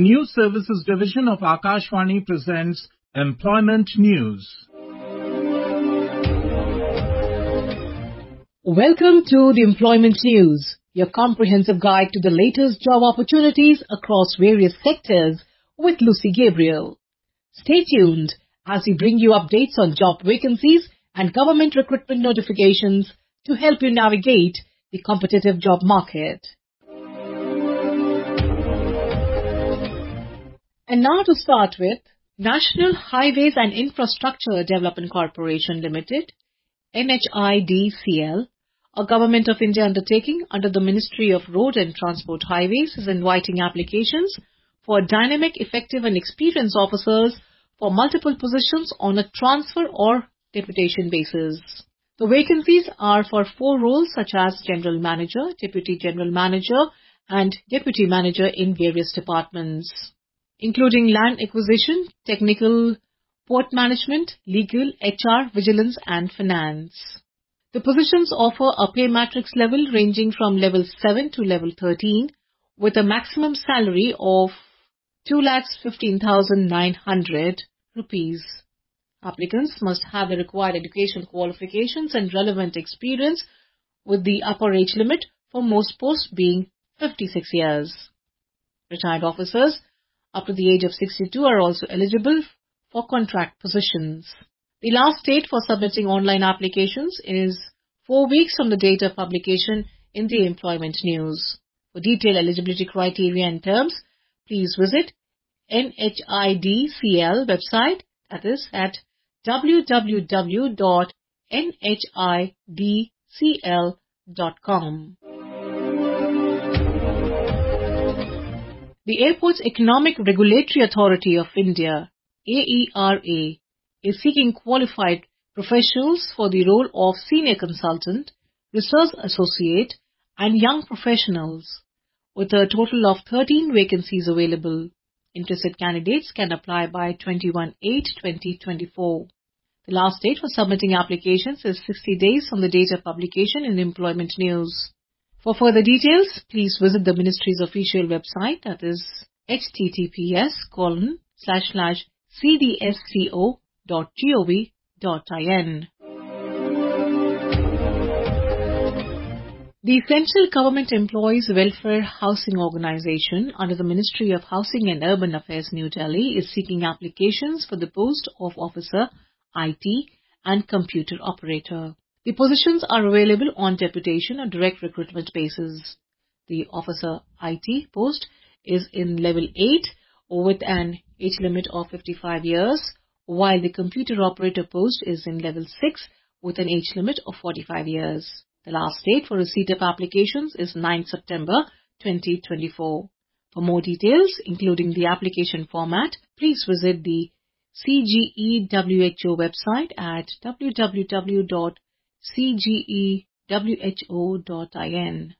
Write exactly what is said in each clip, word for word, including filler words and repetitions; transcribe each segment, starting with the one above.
News Services Division of Akashvani presents Employment News. Welcome to the Employment News, your comprehensive guide to the latest job opportunities across various sectors with Lucy Gabriel. Stay tuned as we bring you updates on job vacancies and government recruitment notifications to help you navigate the competitive job market. And now to start with, National Highways and Infrastructure Development Corporation Limited, N H I D C L, a Government of India undertaking under the Ministry of Road and Transport Highways, is inviting applications for dynamic, effective and experienced officers for multiple positions on a transfer or deputation basis. The vacancies are for four roles such as General Manager, Deputy General Manager and Deputy Manager in various departments, including land acquisition, technical, port management, legal, H R, vigilance and finance. The positions offer a pay matrix level ranging from level seven to level thirteen with a maximum salary of two lakh fifteen thousand nine hundred rupees. Applicants must have the required education qualifications and relevant experience, with the upper age limit for most posts being fifty-six years. Retired officers up to the age of sixty-two are also eligible for contract positions. The last date for submitting online applications is four weeks from the date of publication in the Employment News. For detailed eligibility criteria and terms, please visit N H I D C L website, that is at w w w dot n h i d c l dot com. The Airports Economic Regulatory Authority of India, A E R A, is seeking qualified professionals for the role of Senior Consultant, Research Associate and Young Professionals, with a total of thirteen vacancies available. Interested candidates can apply by twenty-first of August twenty twenty-four. The last date for submitting applications is sixty days from the date of publication in Employment News. For further details, please visit the Ministry's official website, that is h t t p s colon slash slash c d s c o dot gov dot in. The Central Government Employees Welfare Housing Organization under the Ministry of Housing and Urban Affairs, New Delhi, is seeking applications for the post of Officer I T and Computer Operator. The positions are available on deputation or direct recruitment basis. The Officer I T post is in level eight with an age limit of fifty-five years, while the Computer Operator post is in level six with an age limit of forty-five years. The last date for receipt of applications is ninth of September twenty twenty-four. For more details, including the application format, please visit the C G E W H O website at w w w dot c g e w h o dot in.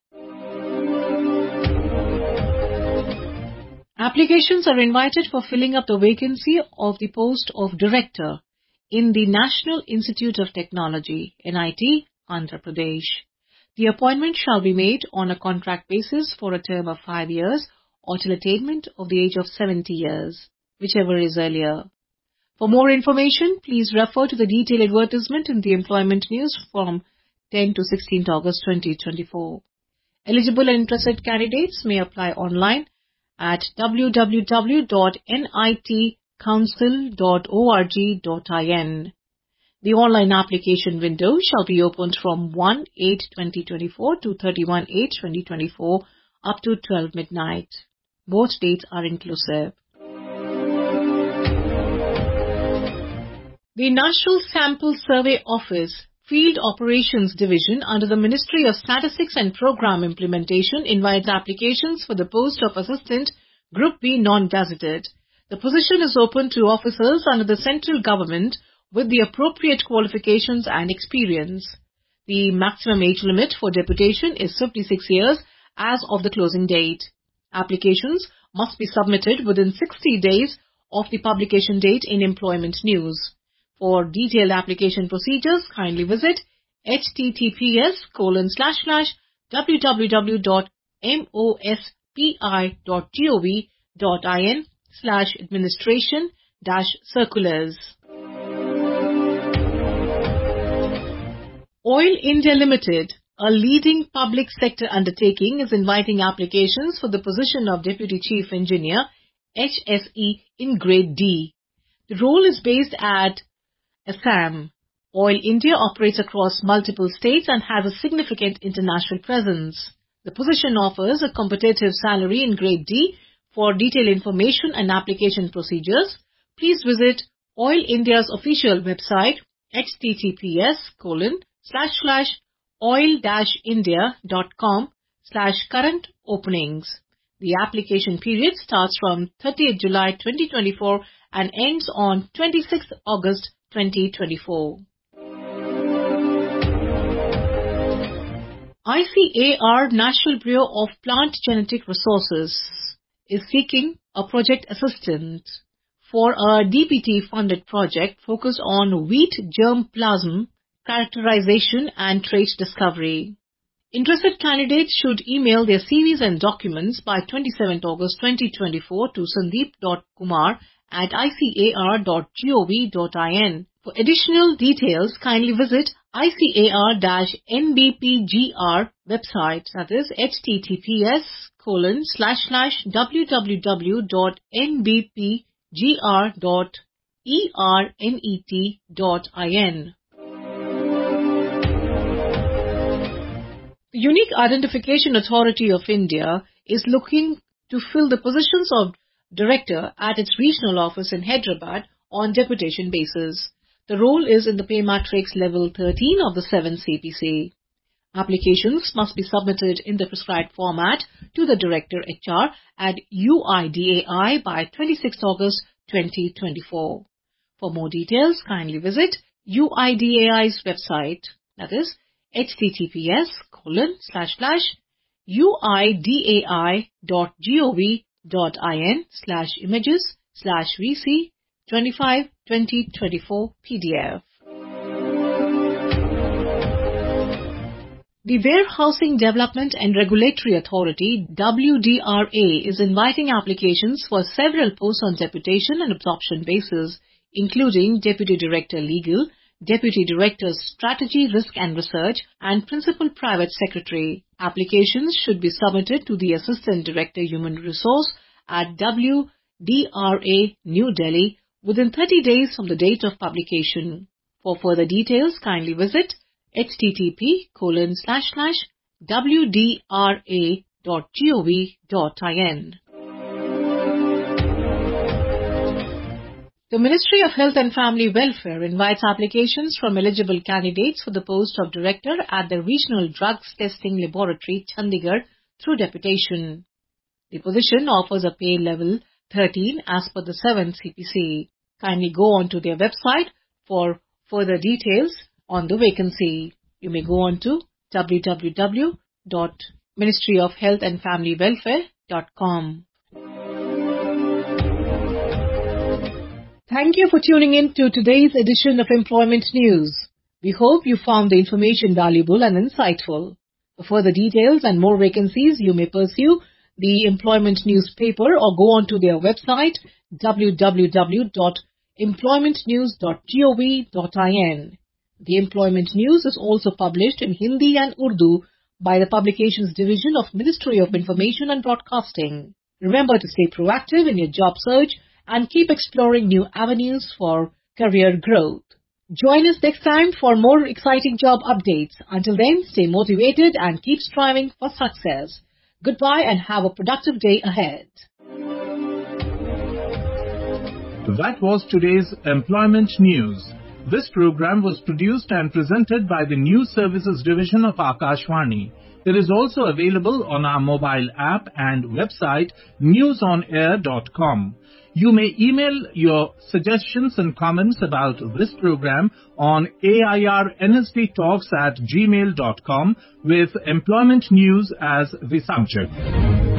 Applications are invited for filling up the vacancy of the post of Director in the National Institute of Technology, N I T, Andhra Pradesh. The appointment shall be made on a contract basis for a term of five years or till attainment of the age of seventy years, whichever is earlier. For more information, please refer to the detailed advertisement in the Employment News from tenth to sixteenth of August twenty twenty-four. Eligible and interested candidates may apply online at w w w dot n i t council dot org dot in. The online application window shall be opened from first of August twenty twenty-four to thirty-first of August twenty twenty-four up to twelve midnight. Both dates are inclusive. The National Sample Survey Office Field Operations Division under the Ministry of Statistics and Program Implementation invites applications for the post of Assistant Group B Non-Gazetted. The position is open to officers under the central government with the appropriate qualifications and experience. The maximum age limit for deputation is fifty-six years as of the closing date. Applications must be submitted within sixty days of the publication date in Employment News. For detailed application procedures, kindly visit h t t p s colon slash slash w w w dot mospi dot gov dot in slash administration dash circulars. Oil India Limited, a leading public sector undertaking, is inviting applications for the position of Deputy Chief Engineer, H S E, in Grade D. The role is based at Assam. Oil India operates across multiple states and has a significant international presence. The position offers a competitive salary in Grade D. For detailed information and application procedures, please visit Oil India's official website, https colon slash slash oil dash india dot com slash current openings. The application period starts from thirtieth July twenty twenty-four and ends on twenty-sixth August twenty twenty-four. I C A R National Bureau of Plant Genetic Resources is seeking a project assistant for a D P T-funded project focused on wheat germplasm characterization and trait discovery. Interested candidates should email their C Vs and documents by twenty-seventh August twenty twenty-four to sandeep dot kumar at I C A R dot gov dot in. For additional details, kindly visit I C A R N B P G R website, that is https colon slash slash www dot n b p g r dot ernet dot in. The Unique Identification Authority of India is looking to fill the positions of director at its regional office in Hyderabad on deputation basis. The role is in the pay matrix level thirteen of the seventh C P C. Applications must be submitted in the prescribed format to the Director H R at U I D A I by twenty-sixth August twenty twenty-four. For more details, kindly visit U I D A I's website, that is https colon slash slash uidai dot gov dot in slash images slash vc twenty-five twenty twenty-four P D F. The Warehousing Development and Regulatory Authority, W D R A, is inviting applications for several posts on deputation and absorption basis, including Deputy Director Legal, Deputy Director Strategy, Risk and Research, and Principal Private Secretary. Applications should be submitted to the Assistant Director Human Resource at W D R A, New Delhi, within thirty days from the date of publication. For further details, kindly visit http colon slash slash wdra dot gov dot in. The Ministry of Health and Family Welfare invites applications from eligible candidates for the post of Director at the Regional Drugs Testing Laboratory, Chandigarh, through deputation. The position offers a pay level thirteen as per the seventh C P C. Kindly go on to their website for further details on the vacancy. You may go on to w w w dot ministry of health and family welfare dot com. Thank you for tuning in to today's edition of Employment News. We hope you found the information valuable and insightful. For further details and more vacancies, you may pursue the Employment newspaper or go on to their website w w w dot employment news dot gov dot in. The Employment News is also published in Hindi and Urdu by the Publications Division of Ministry of Information and Broadcasting. Remember to stay proactive in your job search and keep exploring new avenues for career growth. Join us next time for more exciting job updates. Until then, stay motivated and keep striving for success. Goodbye and have a productive day ahead. That was today's Employment News. This program was produced and presented by the News Services Division of Akashvani. It is also available on our mobile app and website news on air dot com. You may email your suggestions and comments about this program on airnsdtalks at gmail dot com with Employment News as the subject.